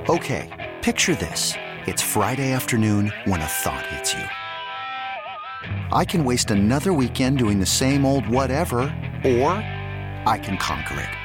Okay, picture this. It's Friday afternoon when a thought hits you. I can waste another weekend doing the same old whatever, or I can conquer it.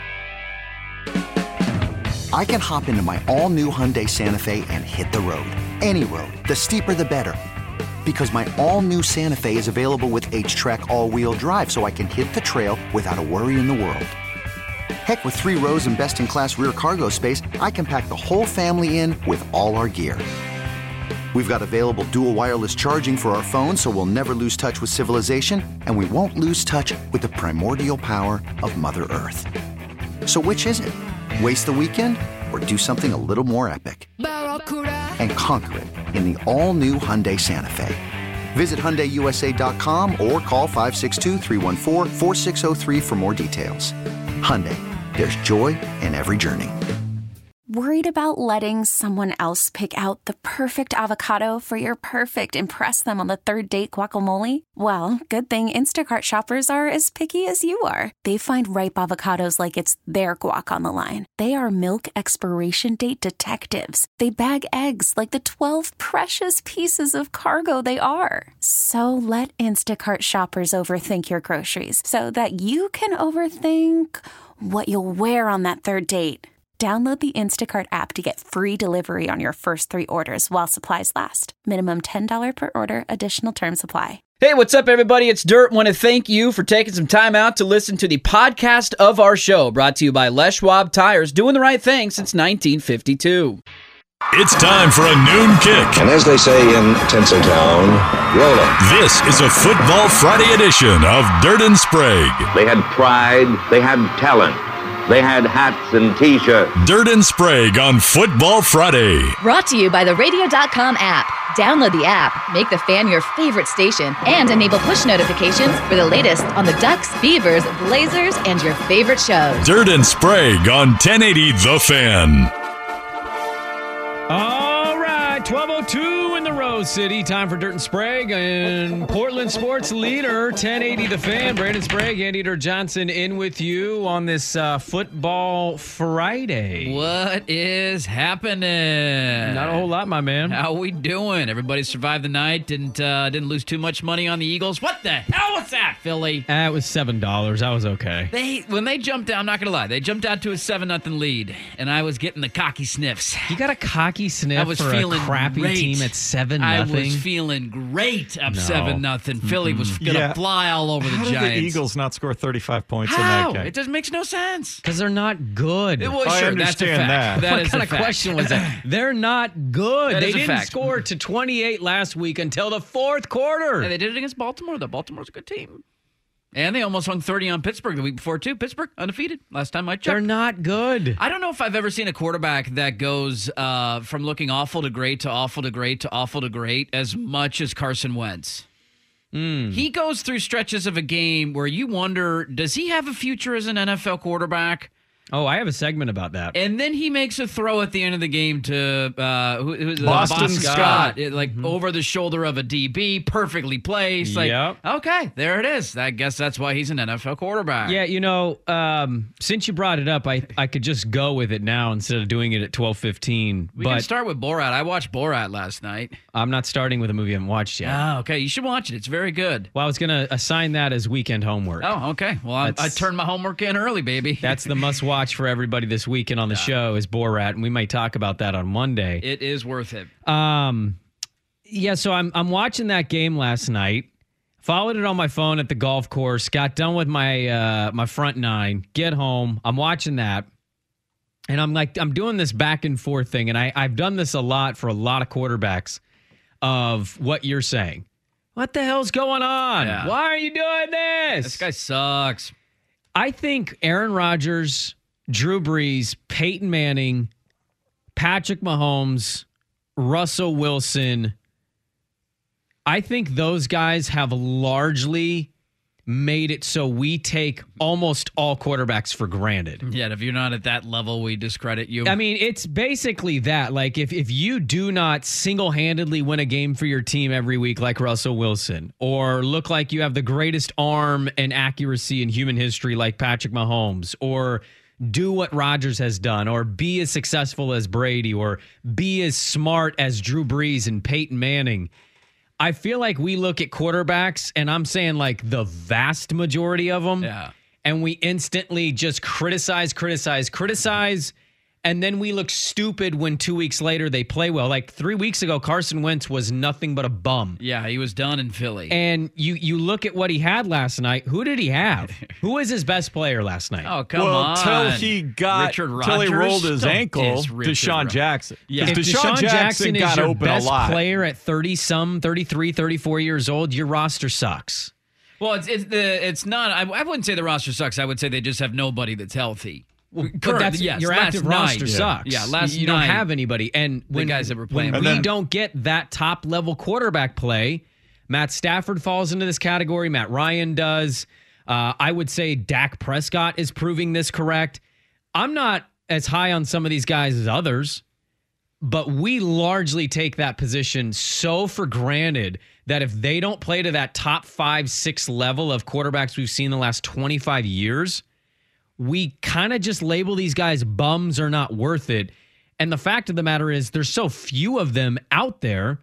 I can hop into my all-new Hyundai Santa Fe and hit the road. Any road. The steeper, the better. Because my all-new Santa Fe is available with H-Track all-wheel drive, so I can hit the trail without a worry in the world. Heck, with 3 rows and best-in-class rear cargo space, I can pack the whole family in with all our gear. We've got available dual wireless charging for our phones, so we'll never lose touch with civilization, and we won't lose touch with the primordial power of Mother Earth. So which is it? Waste the weekend or do something a little more epic? And conquer it in the all-new Hyundai Santa Fe. Visit HyundaiUSA.com or call 562-314-4603 for more details. Hyundai, there's joy in every journey. Worried about letting someone else pick out the perfect avocado for your perfect impress them on the third date guacamole? Well, good thing Instacart shoppers are as picky as you are. They find ripe avocados like it's their guac on the line. They are milk expiration date detectives. They bag eggs like the 12 precious pieces of cargo they are. So let Instacart shoppers overthink your groceries so that you can overthink what you'll wear on that third date. Download the Instacart app to get free delivery on your first 3 orders while supplies last. Minimum $10 per order. Additional terms apply. Hey, what's up, everybody? It's Dirt. Want to thank you for taking some time out to listen to the podcast of our show, brought to you by Les Schwab Tires, doing the right thing since 1952. It's time for a noon kick. And as they say in Tinseltown, roll it. This is a Football Friday edition of Dirt and Sprague. They had pride. They had talent. They had hats and T-shirts. Dirt and Sprague on Football Friday. Brought to you by the Radio.com app. Download the app, make the Fan your favorite station, and enable push notifications for the latest on the Ducks, Beavers, Blazers, and your favorite shows. Dirt and Sprague on 1080 The Fan. All right, 12:02 in the Rose City. Time for Dirt and Sprague and Portland sports leader, 1080 The Fan. Brandon Sprague, Andy Dirt Johnson in with you on this Football Friday. What is happening? Not a whole lot, my man. How we doing? Everybody survived the night. Didn't lose too much money on the Eagles. What the hell was that, Philly? It was $7. I was okay. When they jumped out, I'm not gonna lie, they jumped out to a 7-0 lead, and I was getting the cocky sniffs. You got a cocky sniff I was for feeling a crappy great. team at 7-0? I was feeling great up 7-0. Philly was gonna fly all over the Giants. How did the Eagles not score 35 points in How? that game? It just makes no sense. Because they're not good. Well, I sure, understand that's a fact. that. What kind of question was that? They're not good. That They is a didn't fact. score to 28 last week until the fourth quarter. And they did it against Baltimore, though. Baltimore's a good team. And they almost hung 30 on Pittsburgh the week before, too. Pittsburgh, undefeated. Last time I checked. They're not good. I don't know if I've ever seen a quarterback that goes from looking awful to great to awful to great to awful to great as much as Carson Wentz. He goes through stretches of a game where you wonder, does he have a future as an NFL quarterback? Oh, I have a segment about that. And then he makes a throw at the end of the game to who's Boston Scott. Over the shoulder of a DB, perfectly placed. Yep. Okay, there it is. I guess that's why he's an NFL quarterback. Yeah, since you brought it up, I could just go with it now instead of doing it at 12:15. We can start with Borat. I watched Borat last night. I'm not starting with a movie I haven't watched yet. Oh, okay. You should watch it. It's very good. Well, I was going to assign that as weekend homework. Oh, okay. Well, I turned my homework in early, baby. That's the must-watch for everybody this weekend on the show is Borat, and we might talk about that on Monday. It is worth it. Yeah, so I'm watching that game last night. Followed it on my phone at the golf course. Got done with my my front nine. Get home. I'm watching that. And I'm doing this back and forth thing. And I've done this a lot for a lot of quarterbacks of what you're saying. What the hell's going on? Yeah. Why are you doing this? This guy sucks. I think Aaron Rodgers, Drew Brees, Peyton Manning, Patrick Mahomes, Russell Wilson, I think those guys have largely made it so we take almost all quarterbacks for granted. Yeah, if you're not at that level, we discredit you. I mean, it's basically that. Like, if you do not single-handedly win a game for your team every week like Russell Wilson, or look like you have the greatest arm and accuracy in human history like Patrick Mahomes, or do what Rodgers has done or be as successful as Brady or be as smart as Drew Brees and Peyton Manning. I feel like we look at quarterbacks, and I'm saying like the vast majority of them, and we instantly just criticize, and then we look stupid when 2 weeks later they play well. Like 3 weeks ago, Carson Wentz was nothing but a bum. Yeah, he was done in Philly. And you look at what he had last night. Who did he have? Who was his best player last night? Oh, come on. Till he rolled his ankle, Deshaun Jackson. Yeah. If Deshaun Jackson is your best player at 33, 34 years old, your roster sucks. Well, it's not. I wouldn't say the roster sucks. I would say they just have nobody that's healthy. But your active roster sucks. Yeah, you don't have anybody. And when the guys that were playing, we don't get that top level quarterback play, Matt Stafford falls into this category. Matt Ryan does. I would say Dak Prescott is proving this correct. I'm not as high on some of these guys as others, but we largely take that position so for granted that if they don't play to that top 5-6 level of quarterbacks we've seen the last 25 years, we kind of just label these guys bums or not worth it. And the fact of the matter is there's so few of them out there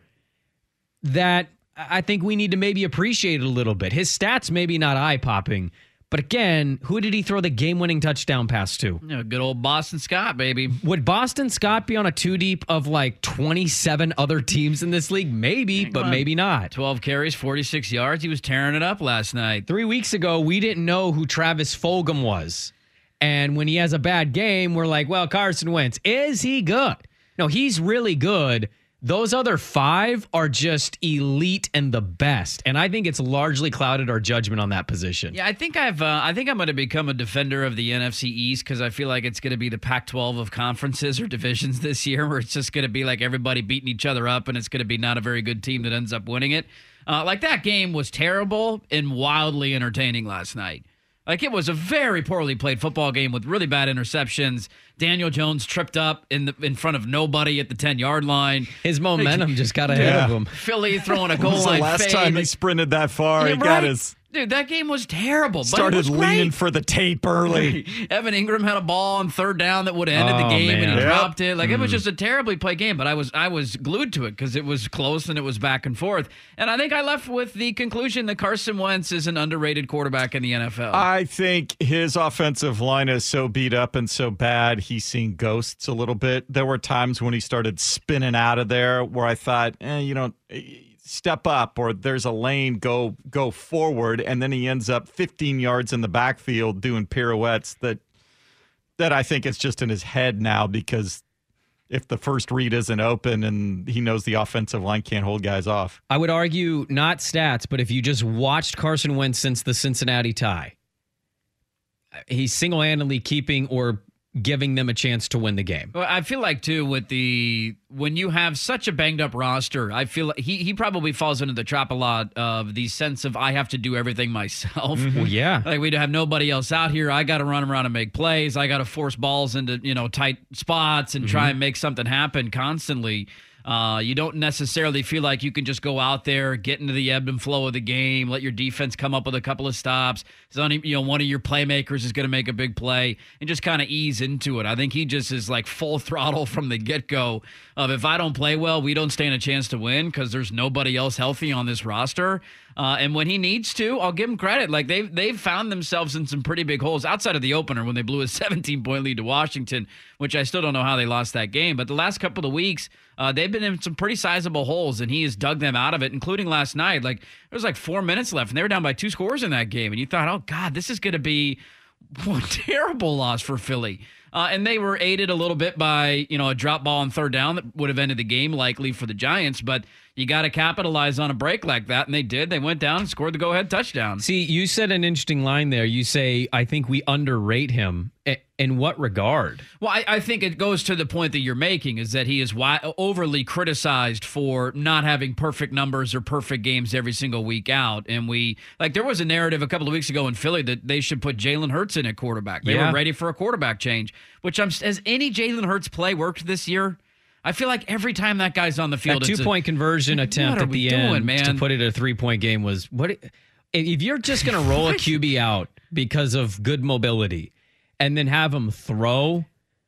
that I think we need to maybe appreciate it a little bit. His stats maybe not eye-popping, but again, who did he throw the game-winning touchdown pass to? Yeah, good old Boston Scott, baby. Would Boston Scott be on a two-deep of like 27 other teams in this league? Maybe, but maybe not. 12 carries, 46 yards. He was tearing it up last night. 3 weeks ago, we didn't know who Travis Fulgham was. And when he has a bad game, we're like, well, Carson Wentz, is he good? No, he's really good. Those other 5 are just elite and the best. And I think it's largely clouded our judgment on that position. Yeah, I think I'm going to become a defender of the NFC East because I feel like it's going to be the Pac-12 of conferences or divisions this year where it's just going to be like everybody beating each other up and it's going to be not a very good team that ends up winning it. Like that game was terrible and wildly entertaining last night. Like, it was a very poorly played football game with really bad interceptions. Daniel Jones tripped up in front of nobody at the 10-yard line. His momentum just got ahead of him. Philly throwing a goal line fade. The last time he sprinted that far, he got his... Dude, that game was terrible. Started but it was leaning for the tape early. Evan Ingram had a ball on third down that would have ended the game, and he dropped it. Like, it was just a terribly played game, but I was glued to it because it was close and it was back and forth. And I think I left with the conclusion that Carson Wentz is an underrated quarterback in the NFL. I think his offensive line is so beat up and so bad, he's seen ghosts a little bit. There were times when he started spinning out of there where I thought, step up, or there's a lane, go forward, and then he ends up 15 yards in the backfield doing pirouettes that I think it's just in his head now, because if the first read isn't open and he knows the offensive line can't hold guys off. I would argue not stats, but if you just watched Carson Wentz since the Cincinnati tie, he's single-handedly keeping or giving them a chance to win the game. Well, I feel like, too, when you have such a banged-up roster, I feel like he probably falls into the trap a lot of the sense of, I have to do everything myself. Well, yeah. Like, we have nobody else out here. I got to run around and make plays. I got to force balls into, tight spots and try and make something happen constantly. You don't necessarily feel like you can just go out there, get into the ebb and flow of the game, let your defense come up with a couple of stops. One of your playmakers is going to make a big play and just kind of ease into it. I think he just is like full throttle from the get-go of, if I don't play well, we don't stand a chance to win because there's nobody else healthy on this roster. And when he needs to, I'll give him credit. Like, they've found themselves in some pretty big holes outside of the opener when they blew a 17-point lead to Washington, which I still don't know how they lost that game. But the last couple of weeks, they've been in some pretty sizable holes, and he has dug them out of it, including last night. Like, there was like 4 minutes left, and they were down by 2 scores in that game. And you thought, oh, God, this is going to be a terrible loss for Philly. And they were aided a little bit by, a drop ball on third down that would have ended the game likely for the Giants. But you got to capitalize on a break like that, and they did. They went down and scored the go-ahead touchdown. See, you said an interesting line there. You say, I think we underrate him. In what regard? Well, I think it goes to the point that you're making, is that he is overly criticized for not having perfect numbers or perfect games every single week out. And there was a narrative a couple of weeks ago in Philly that they should put Jalen Hurts in at quarterback. They were ready for a quarterback change, has any Jalen Hurts play worked this year? I feel like every time that guy's on the field, that 2-point conversion attempt at the end to put it at a 3-point game was what? If you're just going to roll a QB out because of good mobility, and then have him throw.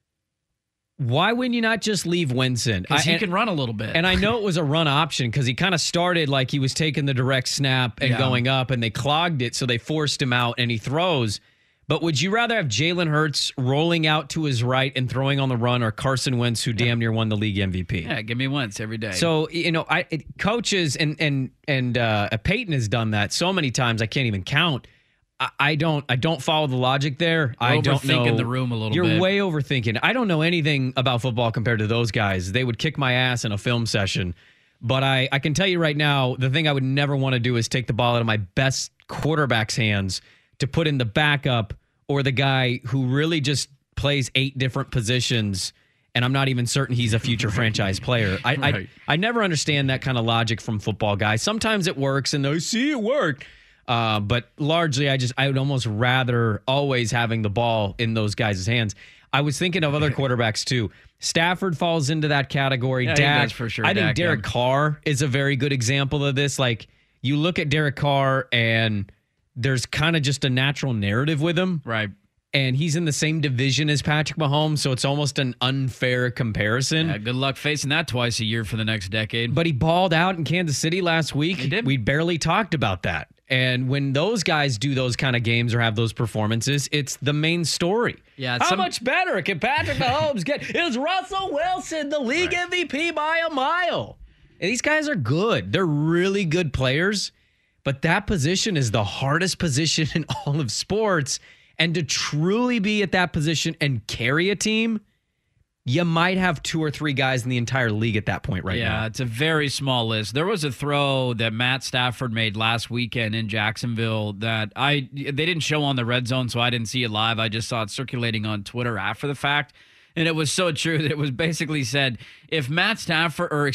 Why wouldn't you not just leave Winston? Because he can run a little bit. And I know it was a run option because he kind of started like he was taking the direct snap and going up, and they clogged it, so they forced him out, and he throws. But would you rather have Jalen Hurts rolling out to his right and throwing on the run, or Carson Wentz, who damn near won the league MVP? Yeah, give me Wentz every day. So, coaches and Peyton has done that so many times I can't even count. I don't follow the logic there. I don't know. Overthinking the room a little bit. You're way overthinking. I don't know anything about football compared to those guys. They would kick my ass in a film session. But I can tell you right now, the thing I would never want to do is take the ball out of my best quarterback's hands to put in the backup or the guy who really just plays 8 different positions, and I'm not even certain he's a future franchise player. I never understand that kind of logic from football guys. Sometimes it works, and they see it work. But largely, I would almost rather always having the ball in those guys' hands. I was thinking of other quarterbacks, too. Stafford falls into that category. Yeah, Dak, he does for sure. I think Dak, Derek Carr is a very good example of this. Like, you look at Derek Carr, and there's kind of just a natural narrative with him. Right. And he's in the same division as Patrick Mahomes, so it's almost an unfair comparison. Yeah, good luck facing that twice a year for the next decade. But he balled out in Kansas City last week. He did. We barely talked about that. And when those guys do those kind of games or have those performances, it's the main story. Yeah, How much better can Patrick Mahomes get? Is Russell Wilson the league MVP by a mile? And these guys are good. They're really good players. But that position is the hardest position in all of sports. And to truly be at that position and carry a team, you might have 2 or 3 guys in the entire league at that point now. Yeah, it's a very small list. There was a throw that Matt Stafford made last weekend in Jacksonville that they didn't show on the Red Zone, so I didn't see it live. I just saw it circulating on Twitter after the fact. And it was so true that it was basically said, if Patrick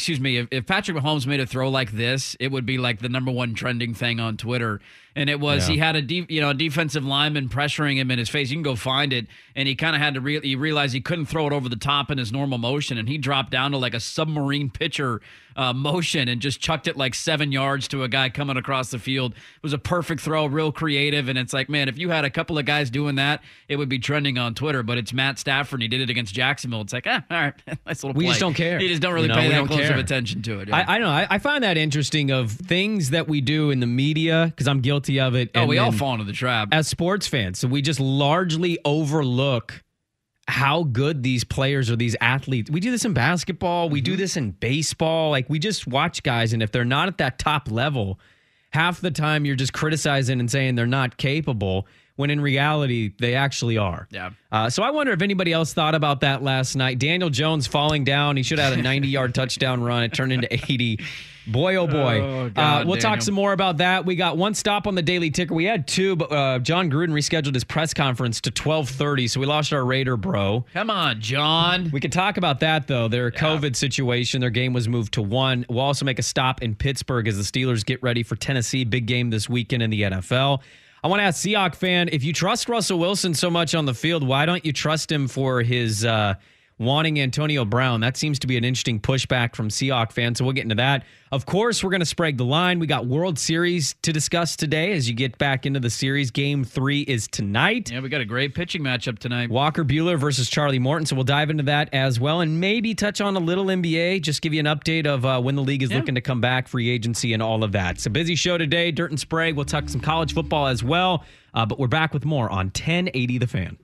Mahomes made a throw like this, it would be like the number 1 trending thing on Twitter. And it was, he had a defensive lineman pressuring him in his face. You can go find it. And he kind of had to he realized he couldn't throw it over the top in his normal motion. And he dropped down to like a submarine pitcher motion and just chucked it like 7 yards to a guy coming across the field. It was a perfect throw, real creative. And it's like, man, if you had a couple of guys doing that, it would be trending on Twitter. But it's Matt Stafford, and he did it against Jacksonville. It's like, all right, nice little play. We just don't care. You just don't really pay that close of attention to it. Yeah. I know. I find that interesting of things that we do in the media, because I'm guilty of it. We all fall into the trap. As sports fans, so we just largely overlook how good these players or these athletes. We do this in basketball. We do this in baseball. Like, we just watch guys, and if they're not at that top level, half the time you're just criticizing and saying they're not capable, when in reality, they actually are. Yeah. So I wonder if anybody else thought about that last night. Daniel Jones falling down. He should have had a 90-yard touchdown run. It turned into 80. Boy, oh boy. Oh, God, we'll talk some more about that. We got one stop on the Daily Ticker. We had 2, but John Gruden rescheduled his press conference to 12:30, so we lost our Raider bro. Come on, John. We could talk about that, though. Their COVID situation, their game was moved to 1. We'll also make a stop in Pittsburgh as the Steelers get ready for Tennessee. Big game this weekend in the NFL. I want to ask Seahawk fan, if you trust Russell Wilson so much on the field, why don't you trust him for his wanting Antonio Brown? That seems to be an interesting pushback from Seahawk fans, so we'll get into that. Of course, we're going to sprague the line. We got World Series to discuss today as you get back into the series. Game 3 is tonight. Yeah, we got a great pitching matchup tonight. Walker Buehler versus Charlie Morton, so we'll dive into that as well and maybe touch on a little NBA, just give you an update of when the league is looking to come back, free agency and all of that. It's a busy show today, Dirt and Sprague. We'll talk some college football as well, but we're back with more on 1080 The Fan.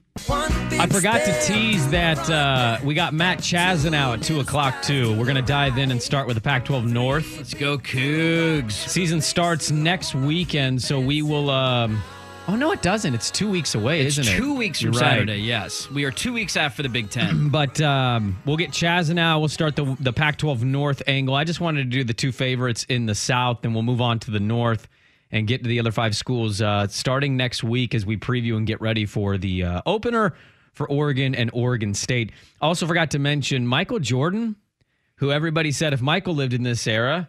I forgot to tease that we got Matt Chazanow at 2 o'clock, too. We're going to dive in and start with the Pac-12 North. Let's go, Cougs. Season starts next weekend, so we will... oh, no, it doesn't. It's 2 weeks away, isn't it? It's 2 weeks from Saturday, yes. We are 2 weeks after the Big Ten. But we'll get Chazanow. We'll start the Pac-12 North angle. I just wanted to do the 2 favorites in the South, and we'll move on to the North and get to the other 5 schools starting next week as we preview and get ready for the opener for Oregon and Oregon State. Also forgot to mention Michael Jordan, who everybody said if Michael lived in this era,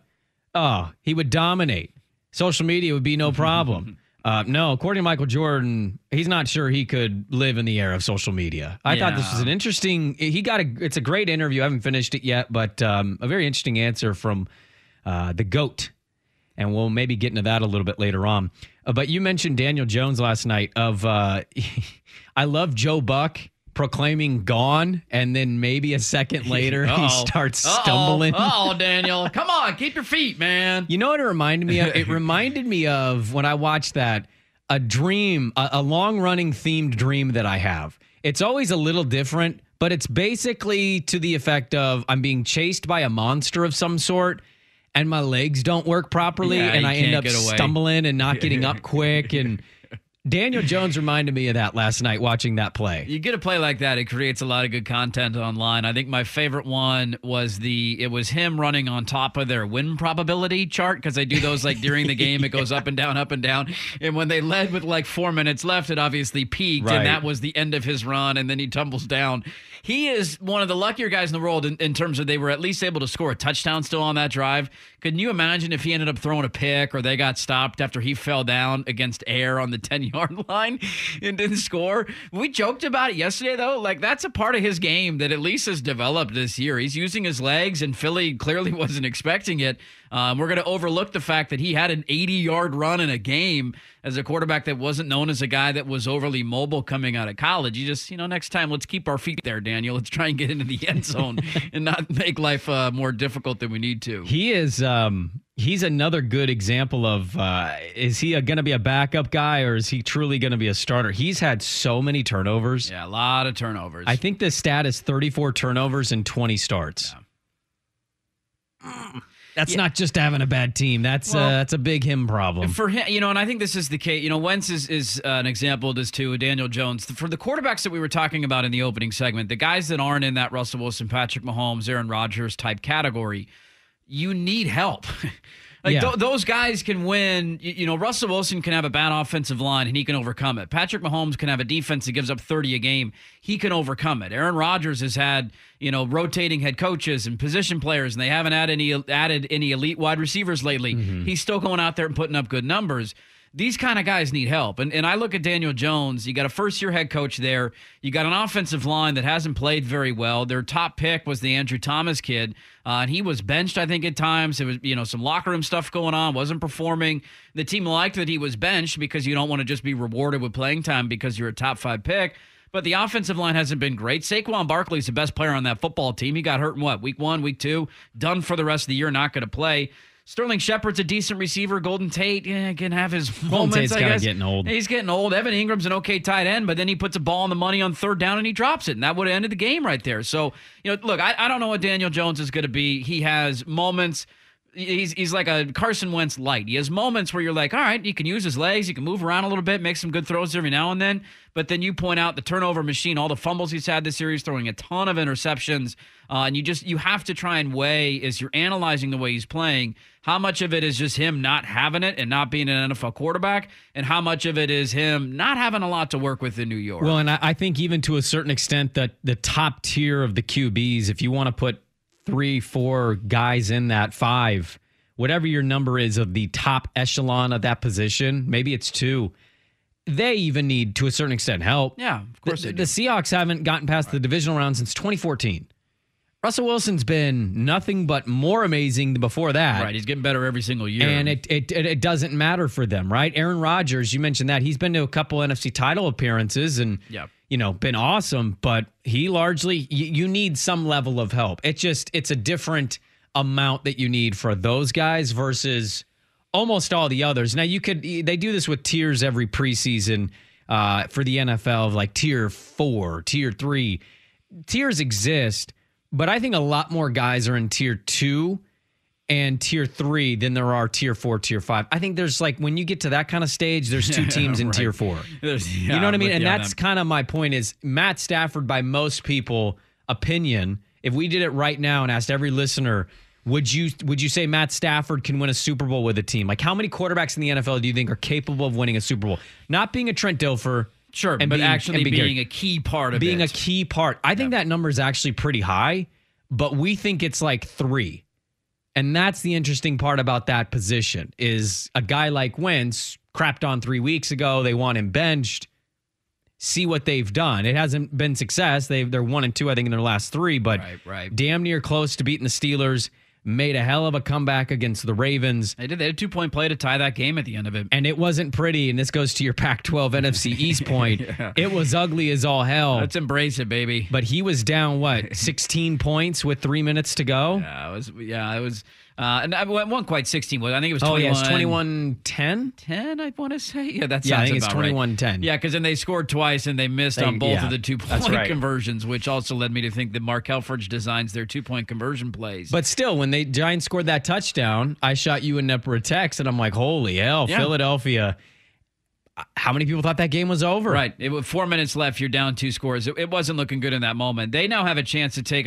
he would dominate. Social media would be no problem. No, according to Michael Jordan, he's not sure he could live in the era of social media. I thought this was an interesting, it's a great interview. I haven't finished it yet, but a very interesting answer from the GOAT. And we'll maybe get into that a little bit later on. But you mentioned Daniel Jones last night. I I love Joe Buck proclaiming gone, and then maybe a second later he starts stumbling. Daniel. Come on, keep your feet, man. You know what it reminded me of? It reminded me of when I watched that, a dream, a long-running themed dream that I have. It's always a little different, but it's basically to the effect of I'm being chased by a monster of some sort, and my legs don't work properly, and I end up stumbling and not getting up quick. And Daniel Jones reminded me of that last night watching that play. You get a play like that, it creates a lot of good content online. I think my favorite one was it was him running on top of their win probability chart, because they do those like during the game. It goes up and down, up and down. And when they led with like 4 minutes left, it obviously peaked, and that was the end of his run, and then he tumbles down. He is one of the luckier guys in the world in terms of they were at least able to score a touchdown still on that drive. Couldn't you imagine if he ended up throwing a pick or they got stopped after he fell down against air on the 10-yard line and didn't score? We joked about it yesterday, though. Like, that's a part of his game that at least has developed this year. He's using his legs, and Philly clearly wasn't expecting it. We're going to overlook the fact that he had an 80-yard run in a game as a quarterback that wasn't known as a guy that was overly mobile coming out of college. You just, next time, let's keep our feet there, Daniel. Let's try and get into the end zone and not make life more difficult than we need to. He is, he's another good example of, is he going to be a backup guy, or is he truly going to be a starter? He's had so many turnovers. Yeah, a lot of turnovers. I think the stat is 34 turnovers and 20 starts. Yeah. That's not just having a bad team. That's a big him problem. For him, and I think this is the case. Wentz is an example of this too. Daniel Jones. For the quarterbacks that we were talking about in the opening segment, the guys that aren't in that Russell Wilson, Patrick Mahomes, Aaron Rodgers type category, you need help. Those guys can win. Russell Wilson can have a bad offensive line and he can overcome it. Patrick Mahomes can have a defense that gives up 30 a game. He can overcome it. Aaron Rodgers has had, rotating head coaches and position players, and they haven't added any elite wide receivers lately. Mm-hmm. He's still going out there and putting up good numbers. These kind of guys need help. And I look at Daniel Jones. You got a first-year head coach there. You got an offensive line that hasn't played very well. Their top pick was the Andrew Thomas kid, and he was benched, I think, at times. It was, some locker room stuff going on, wasn't performing. The team liked that he was benched because you don't want to just be rewarded with playing time because you're a top-5 pick. But the offensive line hasn't been great. Saquon Barkley's the best player on that football team. He got hurt in week 1, week 2, done for the rest of the year, not going to play. Sterling Shepard's a decent receiver. Golden Tate can have his moments, Tate's kind of getting old. He's getting old. Evan Ingram's an okay tight end, but then he puts a ball on the money on third down and he drops it, and that would have ended the game right there. So, look, I don't know what Daniel Jones is going to be. He has moments. He's like a Carson Wentz light. He has moments where you're like, all right, he can use his legs, he can move around a little bit, make some good throws every now and then. But then you point out the turnover machine, all the fumbles he's had this series, throwing a ton of interceptions. And you have to try and weigh, as you're analyzing the way he's playing, how much of it is just him not having it and not being an NFL quarterback, and how much of it is him not having a lot to work with in New York. Well, and I think even to a certain extent that the top tier of the QBs, if you want to put 3-4 guys in that 5, whatever your number is of the top echelon of that position, maybe it's 2, they even need, to a certain extent, help. Yeah, of course they do. The Seahawks haven't gotten past the divisional round since 2014. Russell Wilson's been nothing but more amazing than before that. Right, he's getting better every single year. And it doesn't matter for them, right? Aaron Rodgers, you mentioned that. He's been to a couple NFC title appearances and, been awesome. But he largely, you need some level of help. It's a different amount that you need for those guys versus almost all the others. Now, they do this with tiers every preseason for the NFL, of like tier 4, tier 3. Tiers exist. But I think a lot more guys are in tier 2 and tier 3 than there are tier 4, tier 5. I think there's when you get to that kind of stage, there's 2 teams in tier 4. You know what I mean? And that's kind of my point is Matt Stafford, by most people opinion, if we did it right now and asked every listener, would you say Matt Stafford can win a Super Bowl with a team? Like, how many quarterbacks in the NFL do you think are capable of winning a Super Bowl? Not being a Trent Dilfer. Sure, but actually being a key part of it. Being a key part. I think that number is actually pretty high, but we think it's like 3. And that's the interesting part about that position is a guy like Wentz crapped on 3 weeks ago. They want him benched. See what they've done. It hasn't been success. They're 1-2, I think, in their last 3, but damn near close to beating the Steelers. made a hell of a comeback against the Ravens. They did. They had a 2-point play to tie that game at the end of it. And it wasn't pretty, and this goes to your Pac-12 NFC East point. It was ugly as all hell. Let's embrace it, baby. But he was down, 16 points with 3 minutes to go? It was. And it wasn't quite 16. I think it was 21. Oh, yeah, it's 21-10? 10, I want to say. Yeah, that sounds I think about it's 21-10. Right. Yeah, because then they scored twice and they missed on both of the 2-point conversions, which also led me to think that Mark Helfrich designs their 2-point conversion plays. But still, when the Giants scored that touchdown, I shot you a number of texts, and I'm like, holy hell, Philadelphia. How many people thought that game was over? Right. It was 4 minutes left. You're down 2 scores. It wasn't looking good in that moment. They now have a chance to take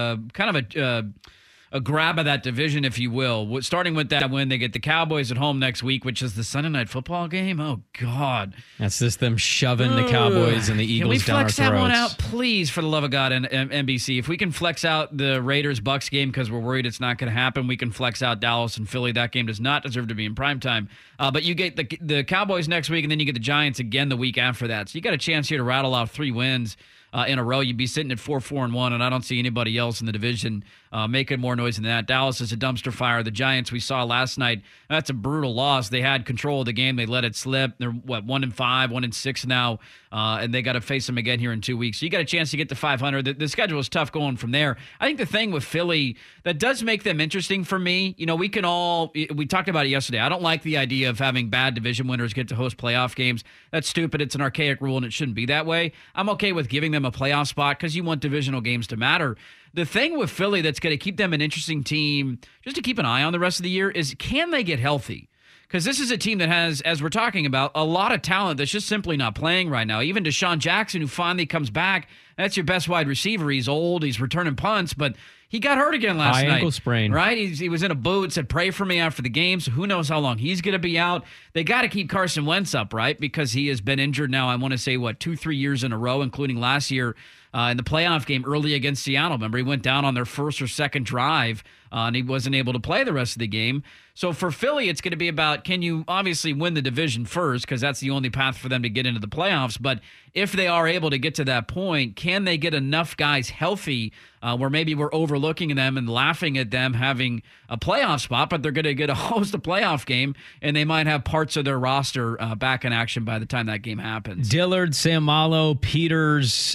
a grab of that division, if you will. Starting with that win, they get the Cowboys at home next week, which is the Sunday Night Football game. Oh, God. That's just them shoving the Cowboys and the Eagles down our throats. Can we flex that one out, please, for the love of God, and NBC? If we can flex out the Raiders-Bucks game because we're worried it's not going to happen, we can flex out Dallas and Philly. That game does not deserve to be in primetime. But you get the Cowboys next week, and then you get the Giants again the week after that. So you got a chance here to rattle off 3 wins in a row. You'd be sitting at 4-4-1, and I don't see anybody else in the division making more noise than that. Dallas is a dumpster fire. The Giants we saw last night, that's a brutal loss. They had control of the game. They let it slip. They're 1-5, 1-6 now, and they got to face them again here in 2 weeks. So you got a chance to get to 500. The schedule is tough going from there. I think the thing with Philly that does make them interesting for me, we talked about it yesterday. I don't like the idea of having bad division winners get to host playoff games. That's stupid. It's an archaic rule, and it shouldn't be that way. I'm okay with giving them a playoff spot because you want divisional games to matter. The thing with Philly that's going to keep them an interesting team, just to keep an eye on the rest of the year, is can they get healthy? Because this is a team that has, as we're talking about, a lot of talent that's just simply not playing right now. Even Deshaun Jackson, who finally comes back, that's your best wide receiver. He's old, he's returning punts, but he got hurt again last night. High ankle sprain. Right? He was in a boot, said, pray for me after the game, so who knows how long he's going to be out. They got to keep Carson Wentz up, right? Because he has been injured now, I want to say, 2-3 years in a row, including last year in the playoff game early against Seattle. Remember, he went down on their first or second drive, and he wasn't able to play the rest of the game. So for Philly, it's going to be about, can you obviously win the division first, because that's the only path for them to get into the playoffs. But if they are able to get to that point, can they get enough guys healthy where maybe we're overlooking them and laughing at them having a playoff spot, but they're going to get a host a playoff game, and they might have parts of their roster back in action by the time that game happens. Dillard, Samalo, Peters,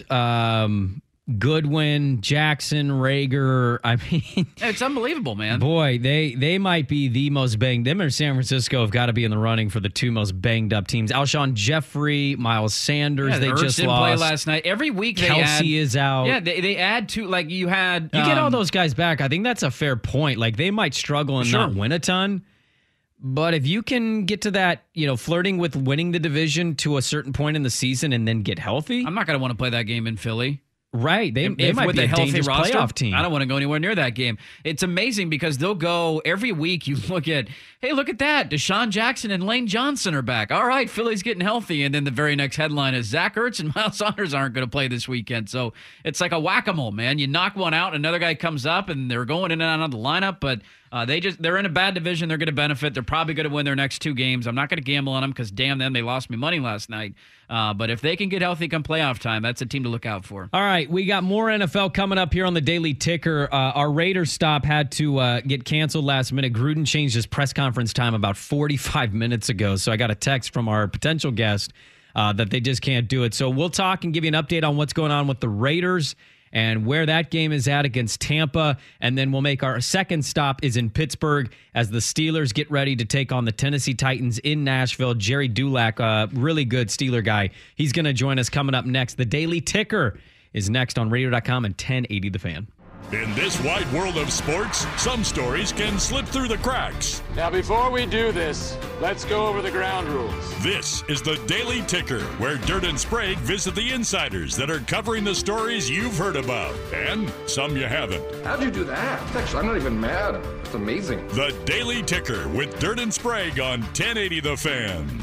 Goodwin, Jackson, Rager. I mean, it's unbelievable, man. Boy, they might be the most banged. Them and San Francisco have got to be in the running for the 2 most banged up teams. Alshon Jeffrey, Miles Sanders, they just didn't lost. Play last night. Every week Kelsey is out. Yeah, they add to, like you had. You get all those guys back. I think that's a fair point. Like they might struggle and not win a ton. But if you can get to that, flirting with winning the division to a certain point in the season and then get healthy. I'm not going to want to play that game in Philly. Right. They might be a healthy roster playoff team. I don't want to go anywhere near that game. It's amazing because they'll go every week. You look at, hey, look at that. Deshaun Jackson and Lane Johnson are back. All right, Philly's getting healthy. And then the very next headline is Zach Ertz and Miles Sanders aren't going to play this weekend. So it's like a whack-a-mole, man. You knock one out, another guy comes up, and they're going in and out of the lineup. But they're in a bad division. They're going to benefit. They're probably going to win their next 2 games. I'm not going to gamble on them because, damn them, they lost me money last night. But if they can get healthy come playoff time, that's a team to look out for. All right, we got more NFL coming up here on the Daily Ticker. Our Raiders stop had to get canceled last minute. Gruden changed his press conference time about 45 minutes ago. So I got a text from our potential guest that they just can't do it. So we'll talk and give you an update on what's going on with the Raiders and where that game is at against Tampa. And then we'll make our second stop is in Pittsburgh as the Steelers get ready to take on the Tennessee Titans in Nashville. Jerry Dulac, a really good Steeler guy, he's going to join us coming up next. The Daily Ticker is next on radio.com and 1080 The Fan. In this wide world of sports, some stories can slip through the cracks. Now, before we do this, let's go over the ground rules. This is the Daily Ticker, where Dirt and Sprague visit the insiders that are covering the stories you've heard about, and some you haven't. How'd you do that? Actually, I'm not even mad. It's amazing. The Daily Ticker with Dirt and Sprague on 1080 The Fan.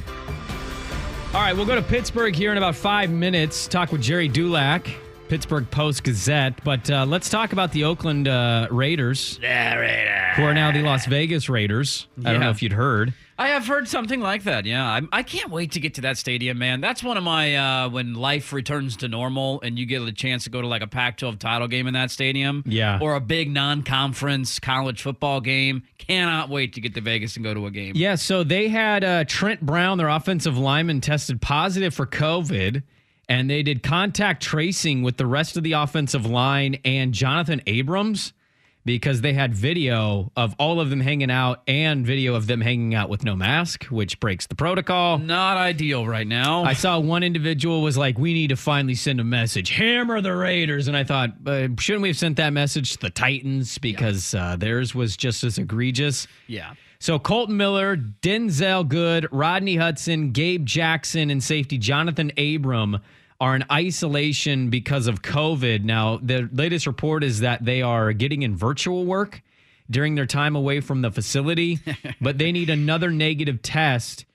All right, we'll go to Pittsburgh here in about 5 minutes, talk with Jerry Dulac, Pittsburgh Post-Gazette. But let's talk about the Oakland Raiders. Yeah, Raiders. Who are now the Las Vegas Raiders. I don't know if you'd heard. I have heard something like that, yeah. I can't wait to get to that stadium, man. That's one of my, when life returns to normal and you get a chance to go to like a Pac-12 title game in that stadium. Yeah. Or a big non-conference college football game. Cannot wait to get to Vegas and go to a game. Yeah, so they had Trent Brown, their offensive lineman, tested positive for COVID, and they did contact tracing with the rest of the offensive line and Jonathan Abrams, because they had video of all of them hanging out and video of them hanging out with no mask, which breaks the protocol. Not ideal right now. I saw one individual was like, we need to finally send a message. Hammer the Raiders. And I thought, shouldn't we have sent that message to the Titans? Because theirs was just as egregious. Yeah. So Colton Miller, Denzel Good, Rodney Hudson, Gabe Jackson, and safety Jonathan Abram are in isolation because of COVID. Now, the latest report is that they are getting in virtual work during their time away from the facility, but they need another negative test.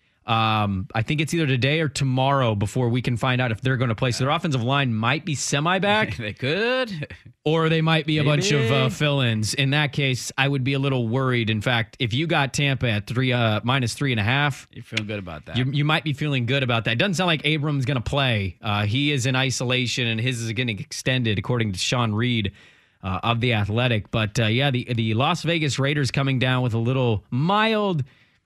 I think it's either today or tomorrow before we can find out if they're going to play. So their offensive line might be semi-back. They could. Or they might be a bunch of fill-ins. In that case, I would be a little worried. In fact, if you got Tampa at -3.5, you're feeling good about that. You might be feeling good about that. It doesn't sound like Abrams going to play. He is in isolation, and his is getting extended, according to Sean Reed of The Athletic. But, the Las Vegas Raiders coming down with a little mild,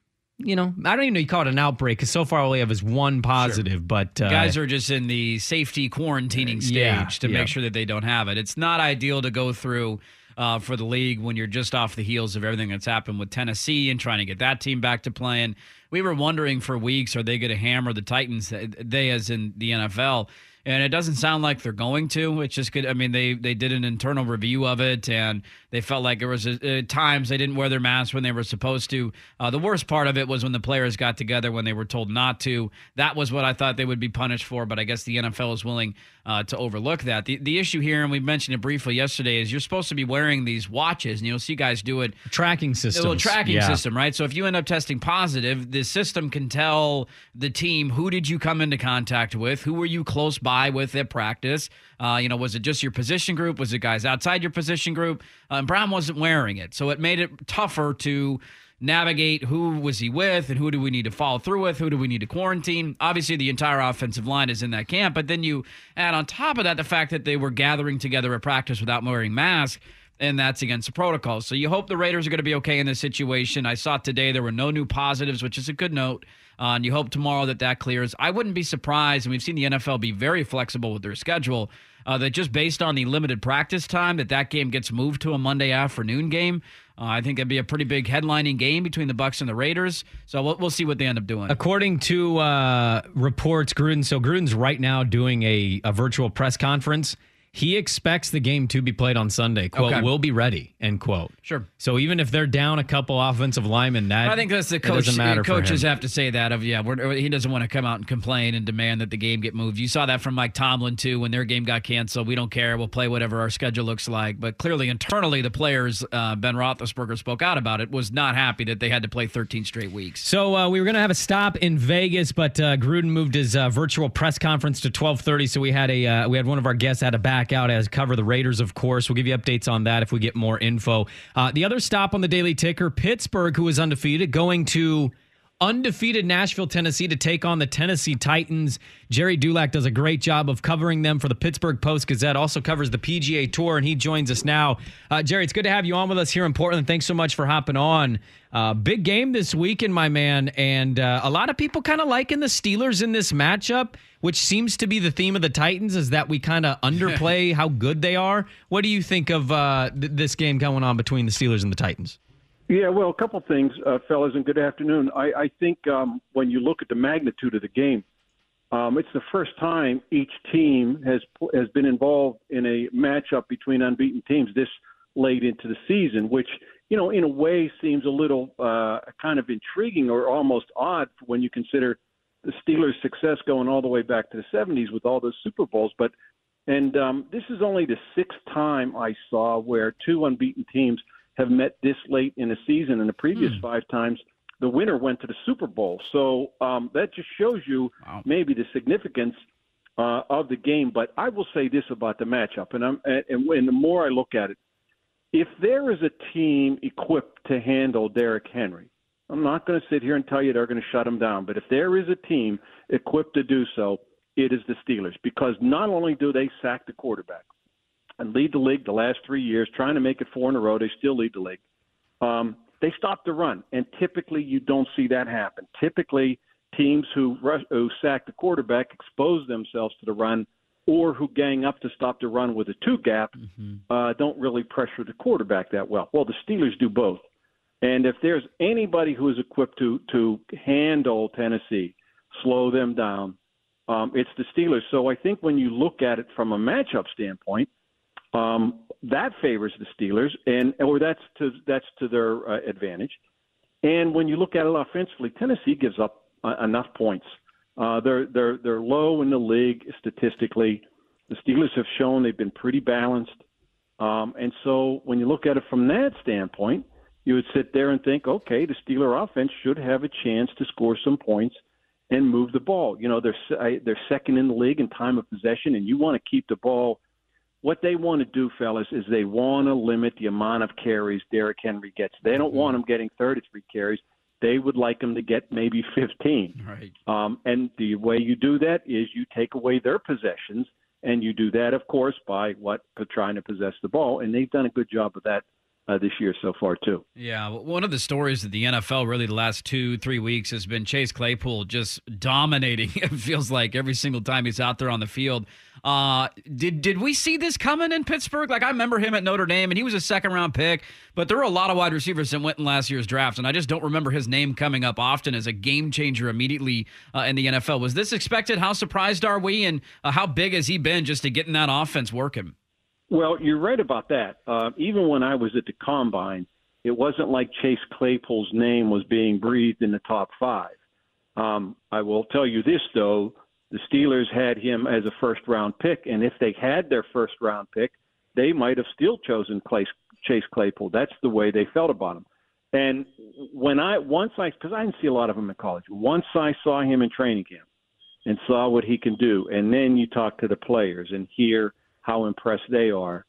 I don't even know you call it an outbreak, because so far all we have is one positive. Sure. But guys are just in the safety quarantining stage to make sure that they don't have it. It's not ideal to go through for the league when you're just off the heels of everything that's happened with Tennessee and trying to get that team back to playing. We were wondering for weeks, are they going to hammer the Titans? They, as in the NFL. And it doesn't sound like they're going to. It's just good. I mean, they did an internal review of it, and they felt like there was times they didn't wear their masks when they were supposed to. The worst part of it was when the players got together when they were told not to. That was what I thought they would be punished for, but I guess the NFL is willing to overlook that. The issue here, and we mentioned it briefly yesterday, is you're supposed to be wearing these watches, and you'll see guys do it. Tracking system. A little tracking system, right? So if you end up testing positive, the system can tell the team, who did you come into contact with? Who were you close by with at practice? Was it just your position group? Was it guys outside your position group? Brown wasn't wearing it, so it made it tougher to navigate who was he with and who do we need to follow through with, who do we need to quarantine. Obviously, the entire offensive line is in that camp, but then you add on top of that the fact that they were gathering together at practice without wearing masks, and that's against the protocol. So you hope the Raiders are going to be okay in this situation. I saw today there were no new positives, which is a good note. And you hope tomorrow that clears. I wouldn't be surprised, and we've seen the NFL be very flexible with their schedule, that just based on the limited practice time, that game gets moved to a Monday afternoon game. I think it'd be a pretty big headlining game between the Bucs and the Raiders. So we'll see what they end up doing. According to reports, Gruden's right now doing a virtual press conference. He expects the game to be played on Sunday. Quote, we'll be ready, end quote. Sure. So even if they're down a couple offensive linemen, I think that's the coach. Coaches have to say that he doesn't want to come out and complain and demand that the game get moved. You saw that from Mike Tomlin too when their game got canceled. We don't care. We'll play whatever our schedule looks like. But clearly, internally, the players, Ben Roethlisberger spoke out about it, was not happy that they had to play 13 straight weeks. So we were going to have a stop in Vegas, but Gruden moved his virtual press conference to 12:30. So we had one of our guests had to back out as cover the Raiders, of course. We'll give you updates on that if we get more info. The other stop on the Daily Ticker, Pittsburgh, who is undefeated, going to undefeated Nashville, Tennessee to take on the Tennessee Titans. Jerry Dulac does a great job of covering them for the Pittsburgh Post-Gazette, also covers the PGA Tour, and he joins us now. Jerry, it's good to have you on with us here in Portland. Thanks so much for hopping on. Big game this weekend, my man, and a lot of people kind of liking the Steelers in this matchup, which seems to be the theme of the Titans, is that we kind of underplay how good they are. What do you think of this game going on between the Steelers and the Titans? Yeah, well, a couple things, fellas, and good afternoon. I think when you look at the magnitude of the game, it's the first time each team has been involved in a matchup between unbeaten teams this late into the season, which, in a way seems a little kind of intriguing or almost odd when you consider the Steelers' success going all the way back to the 70s with all those Super Bowls. And this is only the sixth time I saw where two unbeaten teams have met this late in the season, and the previous 5 times the winner went to the Super Bowl. So that just shows you maybe the significance of the game. But I will say this about the matchup, and the more I look at it, if there is a team equipped to handle Derrick Henry, I'm not going to sit here and tell you they're going to shut them down. But if there is a team equipped to do so, it is the Steelers, because not only do they sack the quarterback and lead the league the last 3 years, trying to make it 4 in a row, they still lead the league. They stop the run, and typically you don't see that happen. Typically, teams who sack the quarterback expose themselves to the run, or who gang up to stop the run with a 2-gap, don't really pressure the quarterback that well. Well, the Steelers do both. And if there's anybody who is equipped to handle Tennessee, slow them down, it's the Steelers. So I think when you look at it from a matchup standpoint, that favors the Steelers, or that's to their advantage. And when you look at it offensively, Tennessee gives up enough points. They're low in the league statistically. The Steelers have shown they've been pretty balanced. And so when you look at it from that standpoint, you would sit there and think, okay, the Steeler offense should have a chance to score some points and move the ball. You know, they're second in the league in time of possession, and you want to keep the ball. What they want to do, fellas, is they want to limit the amount of carries Derrick Henry gets. They don't want him getting 33 carries. They would like him to get maybe 15. Right. And the way you do that is you take away their possessions, and you do that, of course, by trying to possess the ball. And they've done a good job of that this year so far, too. Yeah, one of the stories of the NFL really the last 2-3 weeks has been Chase Claypool just dominating. It feels like every single time he's out there on the field. Did we see this coming in Pittsburgh? Like, I remember him at Notre Dame, and he was a second-round pick, but there were a lot of wide receivers that went in last year's draft, and I just don't remember his name coming up often as a game-changer immediately in the NFL. Was this expected? How surprised are we, and how big has he been just to getting that offense working? Well, you're right about that. Even when I was at the Combine, it wasn't like Chase Claypool's name was being breathed in the top 5. I will tell you this, though. The Steelers had him as a first-round pick, and if they had their first-round pick, they might have still chosen Chase Claypool. That's the way they felt about him. And because I didn't see a lot of him in college, once I saw him in training camp and saw what he can do, and then you talk to the players and hear how impressed they are,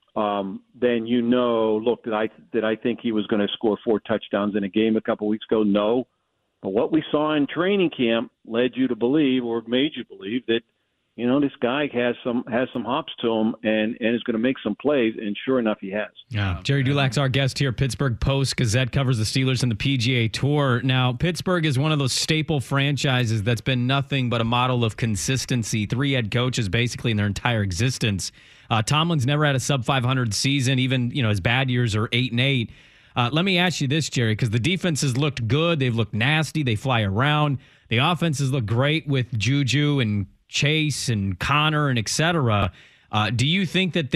then look, did I think he was going to score 4 touchdowns in a game a couple weeks ago? No. But what we saw in training camp led you to believe, or made you believe, that this guy has some hops to him and is going to make some plays, and sure enough, he has. Yeah, Jerry Dulac's our guest here. Pittsburgh Post-Gazette covers the Steelers and the PGA Tour. Now, Pittsburgh is one of those staple franchises that's been nothing but a model of consistency. 3 head coaches basically in their entire existence. Tomlin's never had a sub-500 season. Even his bad years are 8-8. Let me ask you this, Jerry, because the defenses looked good. They've looked nasty. They fly around. The offenses look great with Juju and Chase and Connor and et cetera. Do you think that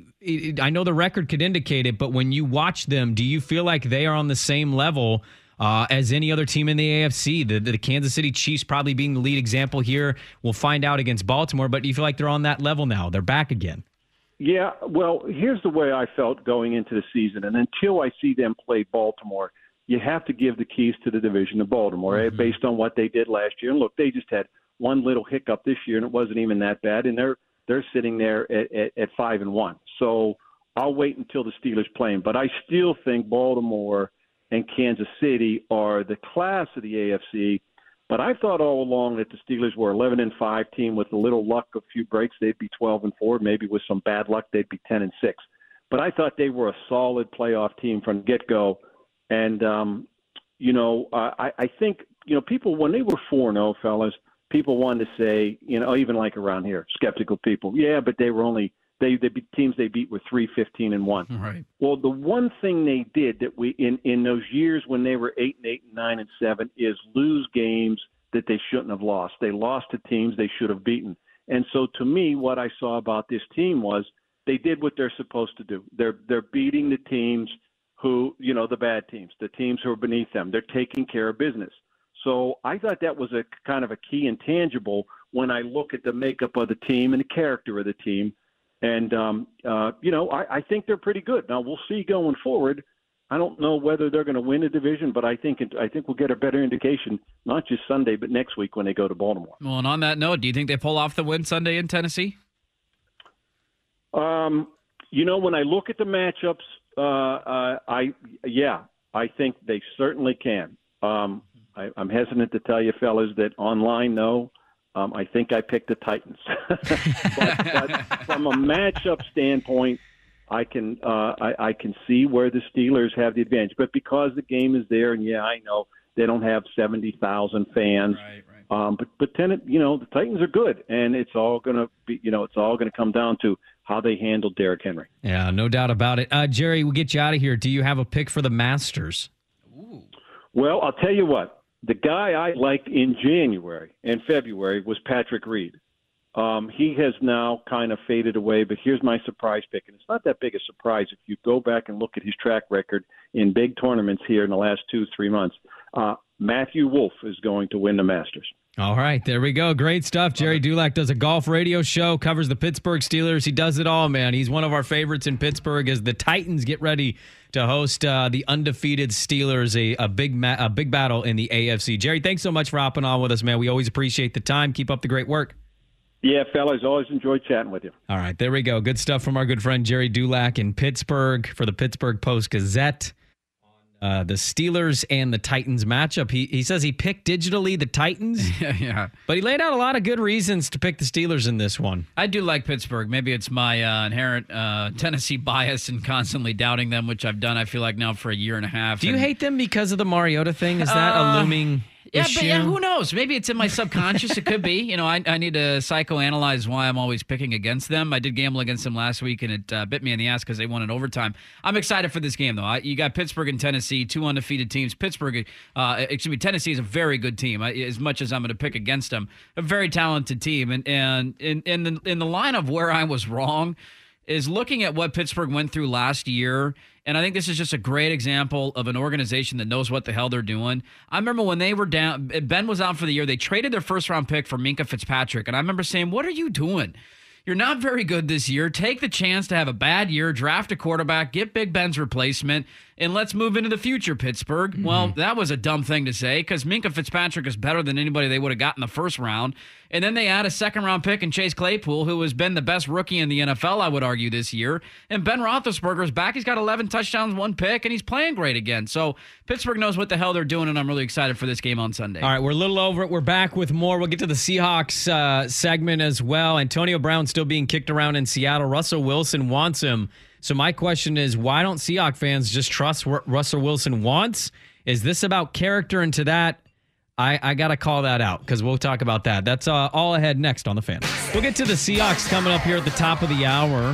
I know the record could indicate it, but when you watch them, do you feel like they are on the same level as any other team in the AFC? The Kansas City Chiefs probably being the lead example here. We'll find out against Baltimore, but do you feel like they're on that level now? They're back again. Yeah, well, here's the way I felt going into the season, and until I see them play Baltimore, you have to give the keys to the division to Baltimore, based on what they did last year. And look, they just had one little hiccup this year, and it wasn't even that bad, and they're sitting there at 5-1. So I'll wait until the Steelers play them. But I still think Baltimore and Kansas City are the class of the AFC. But I thought all along that the Steelers were 11-5 team with a little luck, a few breaks, they'd be 12-4. Maybe with some bad luck, they'd be 10-6. But I thought they were a solid playoff team from the get-go. And I think people, when they were 4-0, fellas, people wanted to say, even like around here, skeptical people, yeah, but they were only they beat teams they beat were 3-15-1. Right. Well, the one thing they did that we in those years when they were 8-8 and 9-7 is lose games that they shouldn't have lost. They lost to teams they should have beaten. And so to me, what I saw about this team was they did what they're supposed to do. They're beating the teams who, the bad teams, the teams who are beneath them. They're taking care of business. So I thought that was a kind of a key intangible when I look at the makeup of the team and the character of the team. And, I think they're pretty good. Now, we'll see going forward. I don't know whether they're going to win the division, but I think we'll get a better indication, not just Sunday, but next week when they go to Baltimore. Well, and on that note, do you think they pull off the win Sunday in Tennessee? When I look at the matchups, I think they certainly can. I'm hesitant to tell you, fellas, that online, no. I think I picked the Titans. but from a matchup standpoint, I can see where the Steelers have the advantage. But because the game is there, and I know they don't have 70,000 fans. Right. But the Titans are good, and it's all going to come down to how they handle Derrick Henry. Yeah, no doubt about it. Jerry, we'll get you out of here. Do you have a pick for the Masters? Ooh. Well, I'll tell you what. The guy I liked in January and February was Patrick Reed. He has now kind of faded away, but here's my surprise pick, and it's not that big a surprise if you go back and look at his track record in big tournaments here in the last 2-3 months. Matthew Wolff is going to win the Masters. All right, there we go. Great stuff. Jerry Dulac does a golf radio show, covers the Pittsburgh Steelers. He does it all, man. He's one of our favorites in Pittsburgh as the Titans get ready to host the undefeated Steelers, a big battle in the AFC. Jerry, thanks so much for hopping on with us, man. We always appreciate the time. Keep up the great work. Yeah, fellas, always enjoyed chatting with you. All right, there we go. Good stuff from our good friend Jerry Dulac in Pittsburgh for the Pittsburgh Post-Gazette. The Steelers and the Titans matchup. He says he picked digitally the Titans. Yeah. But he laid out a lot of good reasons to pick the Steelers in this one. I do like Pittsburgh. Maybe it's my inherent Tennessee bias and constantly doubting them, which I've done, I feel like, now for a year and a half. Do you hate them because of the Mariota thing? Is that a looming issue? But who knows? Maybe it's in my subconscious. It could be. I need to psychoanalyze why I'm always picking against them. I did gamble against them last week, and it bit me in the ass because they won in overtime. I'm excited for this game, though. You got Pittsburgh and Tennessee, two undefeated teams. Tennessee is a very good team. As much as I'm going to pick against them, a very talented team. And in the line of where I was wrong is looking at what Pittsburgh went through last year. And I think this is just a great example of an organization that knows what the hell they're doing. I remember when they were down, Ben was out for the year, they traded their first-round pick for Minkah Fitzpatrick. And I remember saying, what are you doing? You're not very good this year. Take the chance to have a bad year, draft a quarterback, get Big Ben's replacement, and let's move into the future, Pittsburgh. Mm-hmm. Well, that was a dumb thing to say because Minkah Fitzpatrick is better than anybody they would have got in the first round. And then they add a second-round pick in Chase Claypool, who has been the best rookie in the NFL, I would argue, this year. And Ben Roethlisberger's back. He's got 11 touchdowns, 1 pick, and he's playing great again. So Pittsburgh knows what the hell they're doing, and I'm really excited for this game on Sunday. All right, we're a little over it. We're back with more. We'll get to the Seahawks segment as well. Antonio Brown still being kicked around in Seattle. Russell Wilson wants him. So my question is, why don't Seahawks fans just trust what Russell Wilson wants? Is this about character? And to that, I got to call that out because we'll talk about that. That's all ahead next on The Fan. We'll get to the Seahawks coming up here at the top of the hour.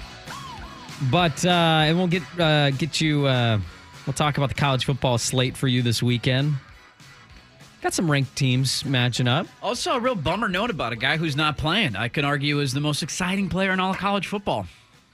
But and we'll get you, we'll talk about the college football slate for you this weekend. Got some ranked teams matching up. Also, a real bummer note about a guy who's not playing. I can argue is the most exciting player in all of college football.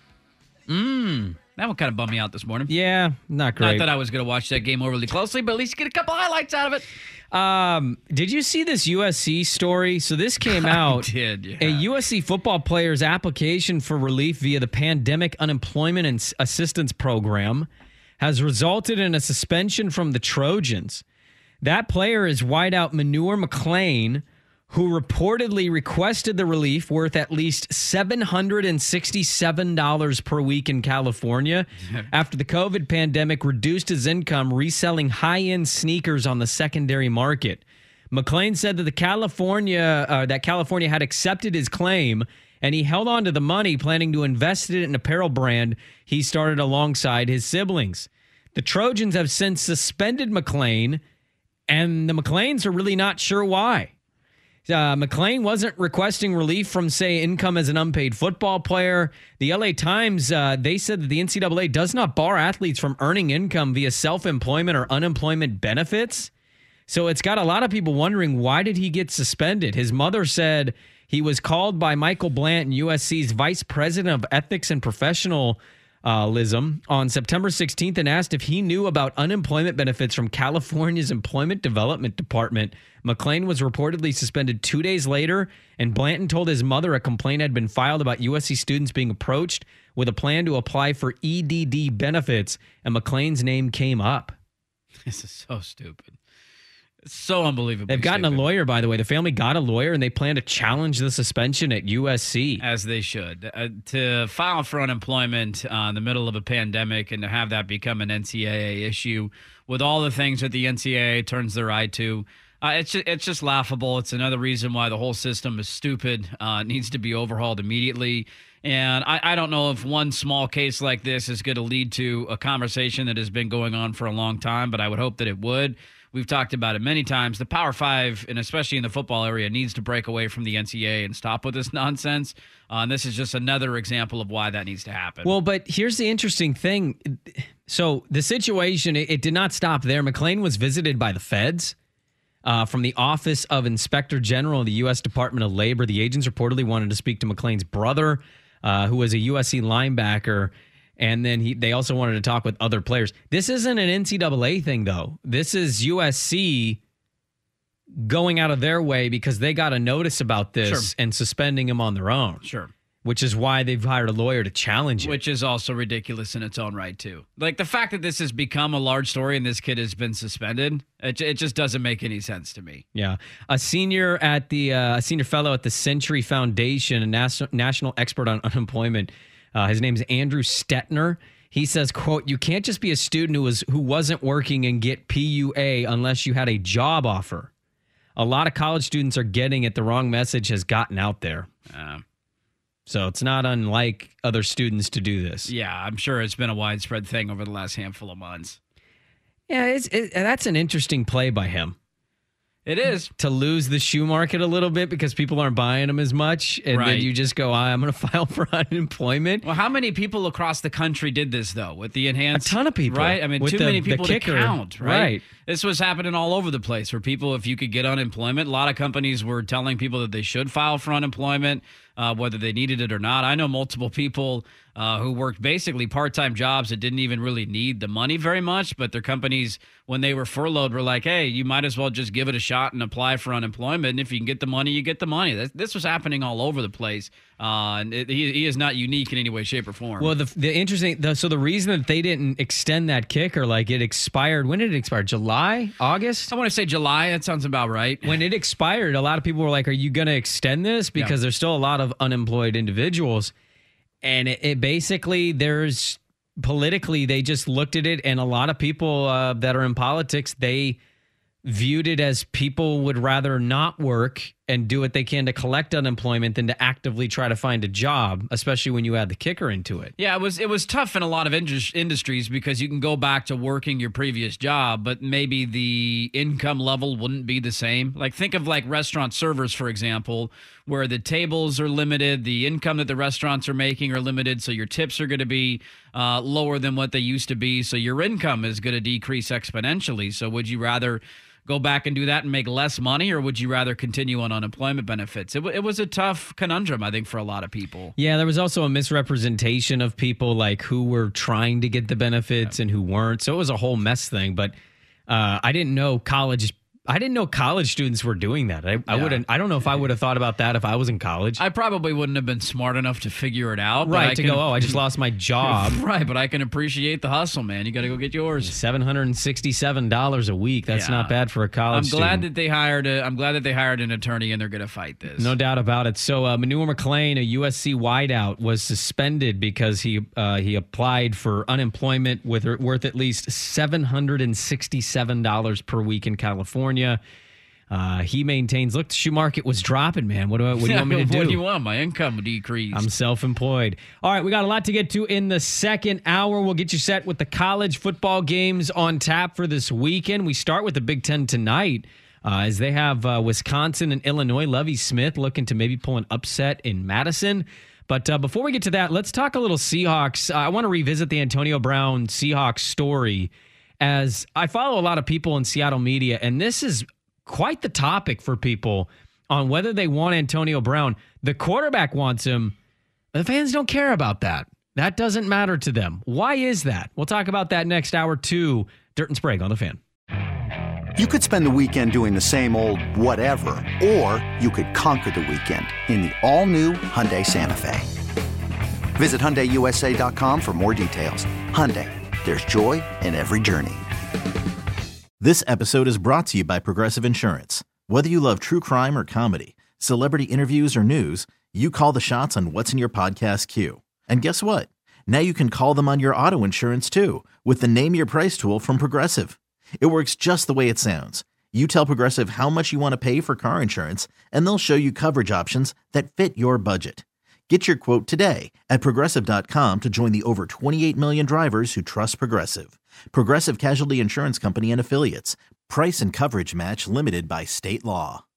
That one kind of bummed me out this morning. Yeah, not great. Not that I was going to watch that game overly closely, but at least get a couple highlights out of it. Did you see this USC story? So this came out. I did, yeah. A USC football player's application for relief via the Pandemic Unemployment and Assistance Program has resulted in a suspension from the Trojans. That player is wideout Manure McClain, who reportedly requested the relief worth at least $767 per week in California after the COVID pandemic reduced his income reselling high-end sneakers on the secondary market. McClain said that California had accepted his claim, and he held on to the money, planning to invest it in an apparel brand he started alongside his siblings. The Trojans have since suspended McClain, and the McClains are really not sure why. McClain wasn't requesting relief from, say, income as an unpaid football player. The LA Times, they said that the NCAA does not bar athletes from earning income via self-employment or unemployment benefits. So it's got a lot of people wondering, why did he get suspended? His mother said he was called by Michael Blanton, USC's vice president of ethics and professionalism, on September 16th and asked if he knew about unemployment benefits from California's Employment Development Department. McClain was reportedly suspended 2 days later, and Blanton told his mother a complaint had been filed about USC students being approached with a plan to apply for EDD benefits, and McClain's name came up. This is so stupid. So unbelievable. They've gotten a lawyer, by the way. The family got a lawyer, and they plan to challenge the suspension at USC. As they should. To file for unemployment in the middle of a pandemic and to have that become an NCAA issue with all the things that the NCAA turns their eye to, it's just laughable. It's another reason why the whole system is stupid. It needs to be overhauled immediately. And I don't know if one small case like this is going to lead to a conversation that has been going on for a long time, but I would hope that it would. We've talked about it many times. The Power Five, and especially in the football area, needs to break away from the NCAA and stop with this nonsense. And this is just another example of why that needs to happen. Well, but here's the interesting thing. So the situation, it did not stop there. McClain was visited by the feds from the Office of Inspector General of the U.S. Department of Labor. The agents reportedly wanted to speak to McClain's brother, who was a USC linebacker. And then they also wanted to talk with other players. This isn't an NCAA thing, though. This is USC going out of their way because they got a notice about this and suspending him on their own. Sure. Which is why they've hired a lawyer to challenge it. Which is also ridiculous in its own right, too. Like, the fact that this has become a large story and this kid has been suspended, it just doesn't make any sense to me. Yeah. A senior fellow at the Century Foundation, a national expert on unemployment, his name is Andrew Stetner. He says, quote, "You can't just be a student who wasn't working and get PUA unless you had a job offer. A lot of college students are getting it. The wrong message has gotten out there." So it's not unlike other students to do this. Yeah, I'm sure it's been a widespread thing over the last handful of months. Yeah, that's an interesting play by him. It is. To lose the shoe market a little bit because people aren't buying them as much. And then you just go, I'm going to file for unemployment. Well, how many people across the country did this, though, with the enhanced? A ton of people. Right? I mean, too many people to count, right? This was happening all over the place where people, if you could get unemployment, a lot of companies were telling people that they should file for unemployment, whether they needed it or not. I know multiple people who worked basically part-time jobs that didn't even really need the money very much, but their companies, when they were furloughed, were like, hey, you might as well just give it a shot and apply for unemployment. And if you can get the money, you get the money. This was happening all over the place. And he is not unique in any way, shape, or form. Well, the interesting, so the reason that they didn't extend that kicker, like it expired, when did it expire? July? August? I want to say July. That sounds about right. When it expired, a lot of people were like, are you going to extend this? Because there's still a lot of unemployed individuals. And it basically, there's politically, they just looked at it, and a lot of people that are in politics, they viewed it as people would rather not work and do what they can to collect unemployment than to actively try to find a job, especially when you add the kicker into it. Yeah, it was tough in a lot of industries because you can go back to working your previous job, but maybe the income level wouldn't be the same. Like, think of like restaurant servers, for example, where the tables are limited, the income that the restaurants are making are limited, so your tips are going to be lower than what they used to be, so your income is going to decrease exponentially. So would you rather go back and do that and make less money, or would you rather continue on unemployment benefits? It was a tough conundrum, I think, for a lot of people. Yeah, there was also a misrepresentation of people like who were trying to get the benefits and who weren't. So it was a whole mess thing. But I didn't know college students were doing that. I don't know if I would have thought about that if I was in college. I probably wouldn't have been smart enough to figure it out. Right, I just lost my job. Right, but I can appreciate the hustle, man. You got to go get yours. $767 a week. That's not bad for a college student. I'm glad that they hired an attorney, and they're going to fight this. No doubt about it. So Manure McClain, a USC wideout, was suspended because he applied for unemployment worth at least $767 per week in California. He maintains, look, the shoe market was dropping, man. What do you want me to do? What do you want? My income decreased. I'm self-employed. All right, we got a lot to get to in the second hour. We'll get you set with the college football games on tap for this weekend. We start with the Big Ten tonight as they have Wisconsin and Illinois. Lovie Smith looking to maybe pull an upset in Madison. But before we get to that, let's talk a little Seahawks. I want to revisit the Antonio Brown Seahawks story, as I follow a lot of people in Seattle media, and this is quite the topic for people on whether they want Antonio Brown. The quarterback wants him. The fans don't care about that. That doesn't matter to them. Why is that? We'll talk about that next hour, too. Dirt and Sprague on The Fan. You could spend the weekend doing the same old whatever, or you could conquer the weekend in the all-new Hyundai Santa Fe. Visit HyundaiUSA.com for more details. Hyundai. There's joy in every journey. This episode is brought to you by Progressive Insurance. Whether you love true crime or comedy, celebrity interviews or news, you call the shots on what's in your podcast queue. And guess what? Now you can call them on your auto insurance too with the Name Your Price tool from Progressive. It works just the way it sounds. You tell Progressive how much you want to pay for car insurance, and they'll show you coverage options that fit your budget. Get your quote today at Progressive.com to join the over 28 million drivers who trust Progressive. Progressive Casualty Insurance Company and Affiliates. Price and coverage match limited by state law.